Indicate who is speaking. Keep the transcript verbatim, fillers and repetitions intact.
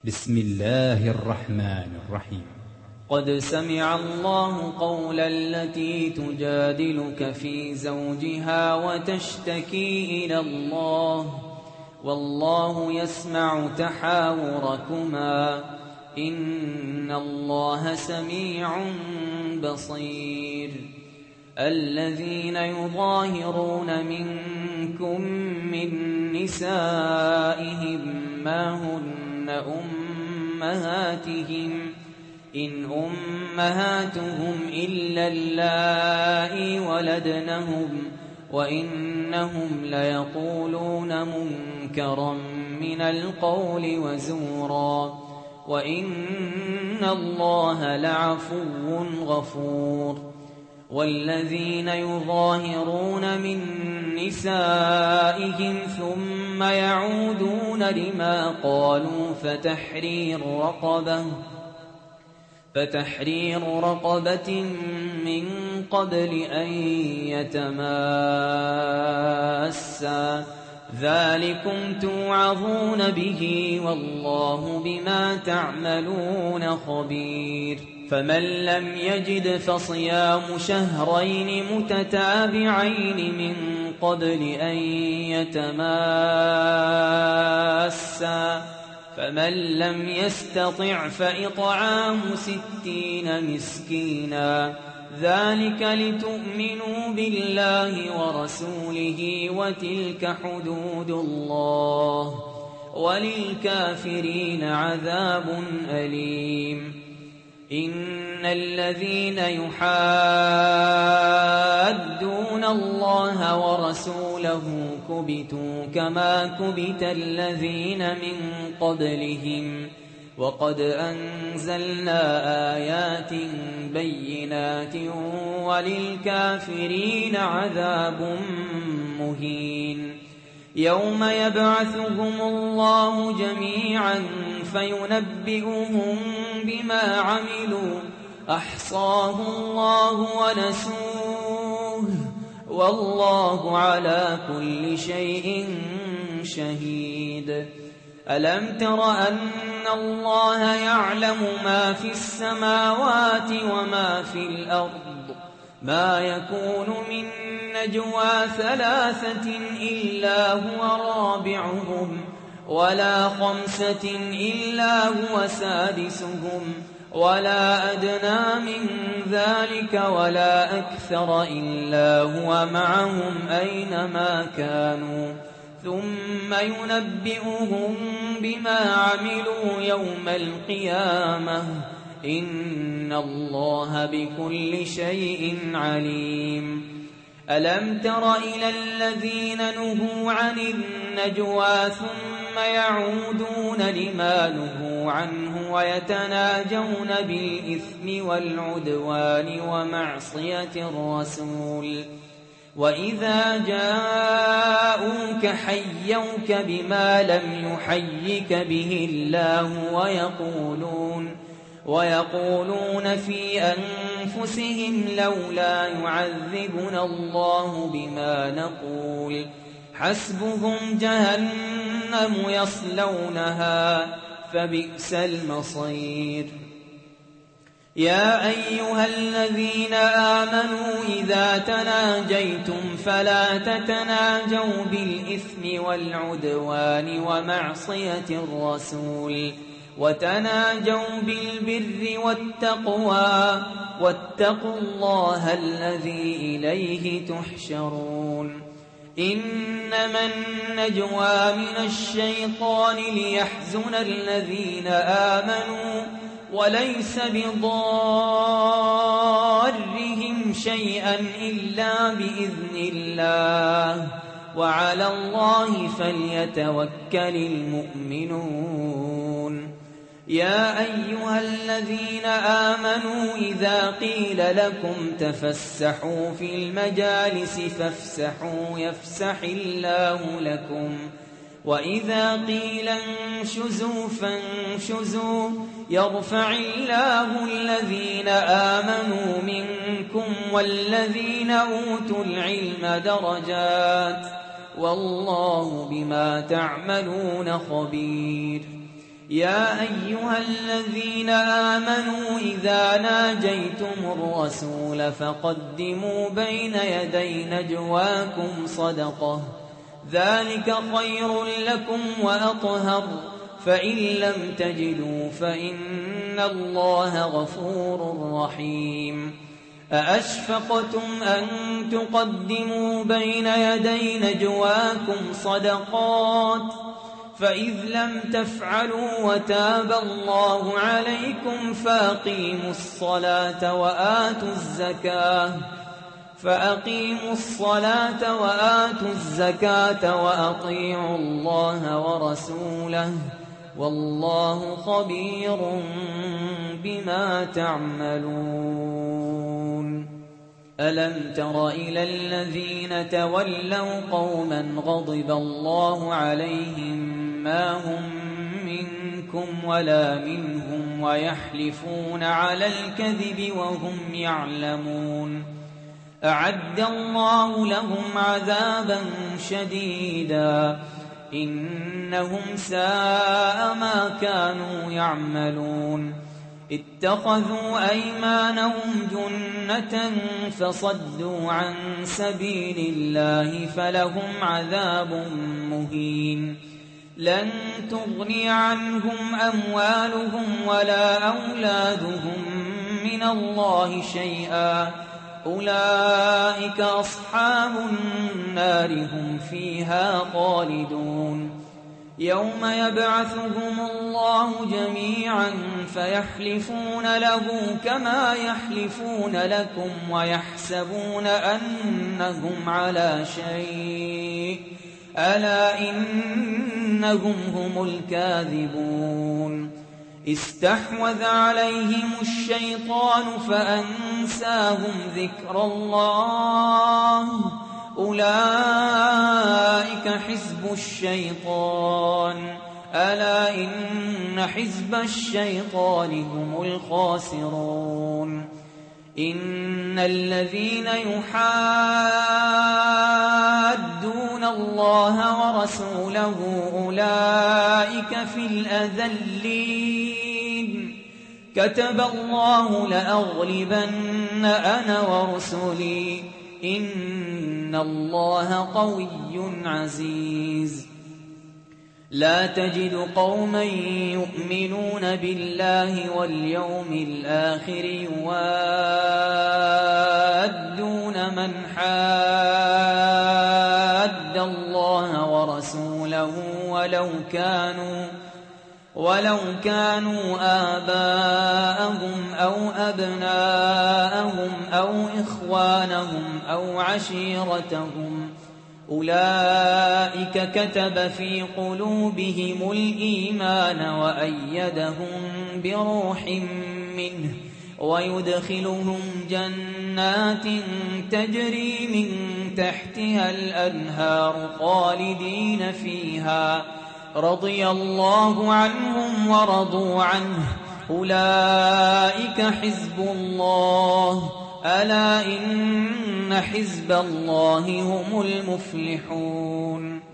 Speaker 1: بسم الله الرحمن الرحيم.
Speaker 2: قد سمع الله قول التي تجادلك في زوجها وتشتكي إلى الله والله يسمع تحاوركما إن الله سميع بصير. الذين يظاهرون منكم من نسائهم ما هن أمهاتهم إن أمهاتهم إلا اللائي ولدنهم وإنهم ليقولون منكرا من القول وزورا وإن الله لعفو غفور. والذين يظاهرون من نسائهم ثم يعودون لما قالوا فتحرير رقبة فتحرير رقبة من قبل أن يتماسا ذلكم توعظون به والله بما تعملون خبير. فمن لم يجد فصيام شهرين متتابعين من قبل أن يتماسا فمن لم يستطع فإطعام ستين مسكينا ذلك لتؤمنوا بالله ورسوله وتلك حدود الله وللكافرين عذاب أليم. إن الذين يحادون الله ورسوله كبتوا كما كبت الذين من قبلهم وقد أنزلنا آيات بينات وللكافرين عذاب مهين. يوم يبعثهم الله جميعا فينبئهم بما عملوا أحصاه الله ونسوه والله على كل شيء شهيد. ألم تر أن الله يعلم ما في السماوات وما في الأرض ما يكون من نجوى ثلاثة إلا هو رابعهم ولا خمسة إلا هو سادسهم ولا أدنى من ذلك ولا أكثر إلا هو معهم أينما كانوا ثم ينبئهم بما عملوا يوم القيامة إن الله بكل شيء عليم. ألم تر إلى الذين نهوا عن النجوى ثم يعودون لما نهوا عنه ويتناجون بالإثم والعدوان ومعصية الرسول وإذا جاءوك حيوك بما لم يحيك به الله ويقولون ويقولون في أنفسهم لولا يعذبنا الله بما نقول حسبهم جهنم يصلونها فبئس المصير. يا أيها الذين آمنوا إذا تناجيتم فلا تتناجوا بالإثم والعدوان ومعصية الرسول وتناجوا بالبر والتقوى واتقوا الله الذي إليه تحشرون. إنما النجوى من الشيطان ليحزن الذين آمنوا وليس بضارهم شيئا إلا بإذن الله وعلى الله فليتوكل المؤمنون. يا أيها الذين آمنوا إذا قيل لكم تفسحوا في المجالس فافسحوا يفسح الله لكم وإذا قيل انشزوا فانشزوا يرفع الله الذين آمنوا منكم والذين أوتوا العلم درجات والله بما تعملون خبير. يا أيها الذين آمنوا إذا ناجيتم الرسول فقدموا بين يدي نجواكم صدقة ذلك خير لكم وأطهر فإن لم تجدوا فإن الله غفور رحيم أأشفقتم أن تقدموا بين يدي نجواكم صدقات فإذ لم تفعلوا وتاب الله عليكم فأقيموا الصلاة وآتوا الزكاة فأقيموا الصلاة وآتوا الزكاة وأطيعوا الله ورسوله والله خبير بما تعملون ألم تر إلى الذين تولوا قوما غضب الله عليهم ما هم منكم ولا منهم ويحلفون على الكذب وهم يعلمون أعد الله لهم عذابا شديدا إنهم ساء ما كانوا يعملون اتخذوا أيمانهم جنة فصدوا عن سبيل الله فلهم عذاب مهين لن تغني عنهم أموالهم ولا أولادهم من الله شيئا أولئك أصحاب النار هم فيها خالدون يوم يبعثهم الله جميعا فيحلفون له كما يحلفون لكم ويحسبون أنهم على شيء ألا إنهم هم الكاذبون استحوذ عليهم الشيطان فأنساهم ذكر الله أولئك حزب الشيطان ألا إن حزب الشيطان هم الخاسرون إن الذين يحادون الله ورسوله أولئك في الأذلين كتب الله لأغلبن أنا ورسلي إن الله قوي عزيز لا تجد قوما يؤمنون بالله واليوم الآخر يوادون من حاد الله ورسوله ولو كانوا ولو كانوا آباءهم أو أبناءهم أو إخوانهم أو عشيرتهم أولئك كتب في قلوبهم الإيمان وأيدهم بروح منه ويدخلهم جنات تجري من تحتها الأنهار خالدين فيها رضي الله عنهم ورضوا عنه أولئك حزب الله ألا إن حزب الله هم المفلحون